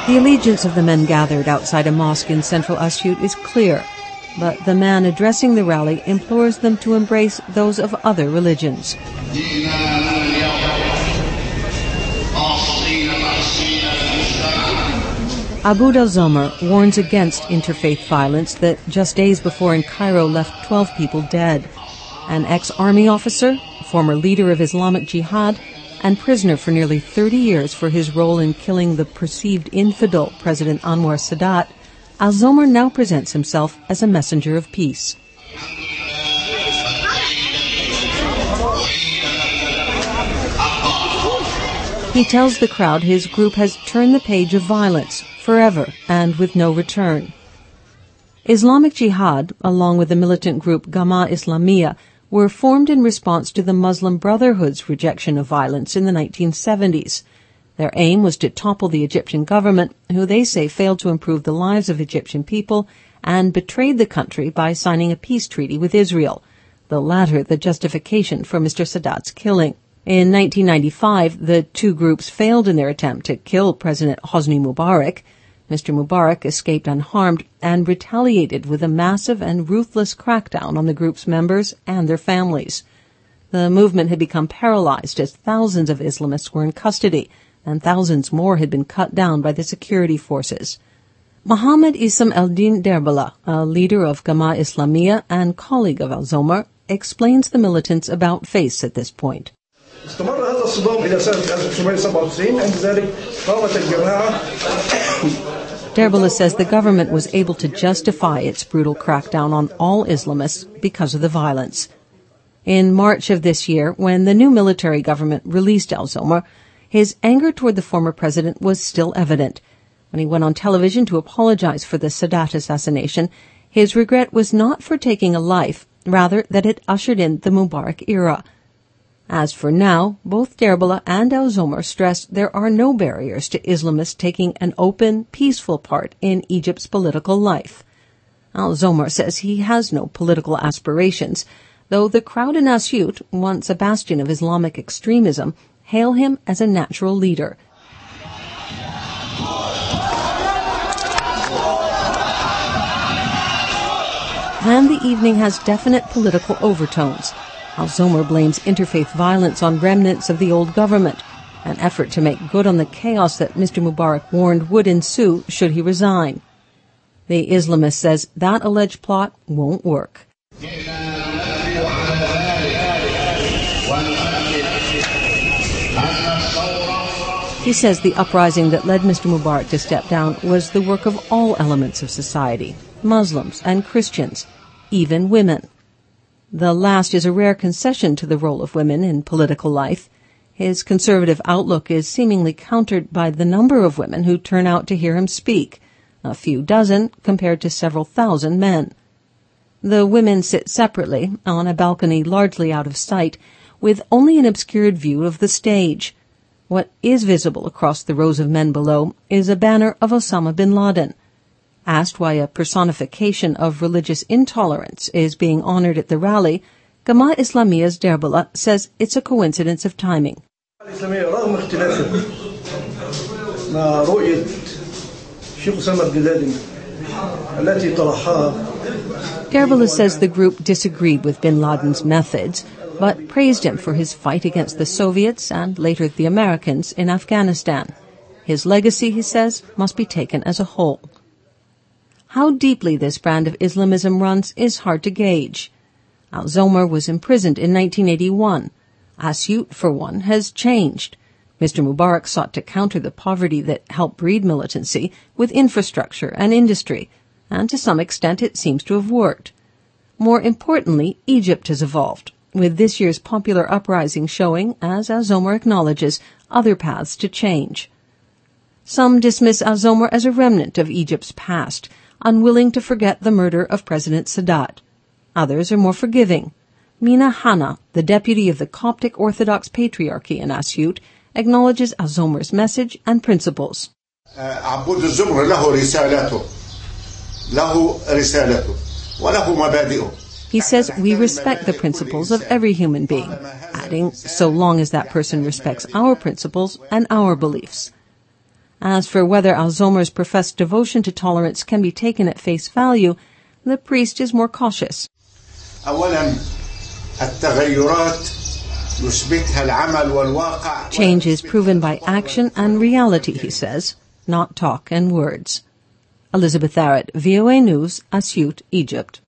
The allegiance of the men gathered outside a mosque in central Asyut is clear, but the man addressing the rally implores them to embrace those of other religions. Aboud al-Zomer warns against interfaith violence that just days before in Cairo left 12 people dead. An ex-army officer, former leader of Islamic Jihad, and prisoner for nearly 30 years for his role in killing the perceived infidel President Anwar Sadat, al-Zomer now presents himself as a messenger of peace. He tells the crowd his group has turned the page of violence forever and with no return. Islamic Jihad, along with the militant group Gamma Islamiyah, were formed in response to the Muslim Brotherhood's rejection of violence in the 1970s. Their aim was to topple the Egyptian government, who they say failed to improve the lives of Egyptian people and betrayed the country by signing a peace treaty with Israel, the latter the justification for Mr. Sadat's killing. In 1995, the two groups failed in their attempt to kill President Hosni Mubarak. Mr. Mubarak escaped unharmed and retaliated with a massive and ruthless crackdown on the group's members and their families. The movement had become paralyzed as thousands of Islamists were in custody, and thousands more had been cut down by the security forces. Mohammed Isam el-Din Derbala, a leader of Gamma Islamiyah and colleague of al-Zomer, explains the militants' about-face at this point. Derbala says the government was able to justify its brutal crackdown on all Islamists because of the violence. In March of this year, when the new military government released al-Zomer, his anger toward the former president was still evident. When he went on television to apologize for the Sadat assassination, his regret was not for taking a life, rather that it ushered in the Mubarak era. As for now, both Derbala and al-Zomer stress there are no barriers to Islamists taking an open, peaceful part in Egypt's political life. Al-Zomer says he has no political aspirations, though the crowd in Asyut, once a bastion of Islamic extremism, hail him as a natural leader. And the evening has definite political overtones. Al-Zomer blames interfaith violence on remnants of the old government, an effort to make good on the chaos that Mr. Mubarak warned would ensue should he resign. The Islamist says that alleged plot won't work. He says the uprising that led Mr. Mubarak to step down was the work of all elements of society, Muslims and Christians, even women. The last is a rare concession to the role of women in political life. His conservative outlook is seemingly countered by the number of women who turn out to hear him speak, a few dozen compared to several thousand men. The women sit separately, on a balcony largely out of sight, with only an obscured view of the stage. What is visible across the rows of men below is a banner of Osama bin Laden. Asked why a personification of religious intolerance is being honored at the rally, Gamma Islamiyah's Derbala says it's a coincidence of timing. Derbala says the group disagreed with bin Laden's methods, but praised him for his fight against the Soviets and later the Americans in Afghanistan. His legacy, he says, must be taken as a whole. How deeply this brand of Islamism runs is hard to gauge. Al-Zomer was imprisoned in 1981. Asyut, for one, has changed. Mr. Mubarak sought to counter the poverty that helped breed militancy with infrastructure and industry, and to some extent it seems to have worked. More importantly, Egypt has evolved, with this year's popular uprising showing, as al-Zomer acknowledges, other paths to change. Some dismiss al-Zomer as a remnant of Egypt's past, unwilling to forget the murder of President Sadat. Others are more forgiving. Mina Hanna, the deputy of the Coptic Orthodox Patriarchy in Asyut, acknowledges al-Zomer's message and principles. عبود الزمر له رسالته له رسالته وله مبادئه. He says we respect the principles of every human being, adding, so long as that person respects our principles and our beliefs. As for whether al-Zomer's professed devotion to tolerance can be taken at face value, the priest is more cautious. أولاً التغيرات يثبتها العمل والواقع. Change is proven by action and reality, he says, not talk and words. Elizabeth Arrett, VOA News, Asyut, Egypt.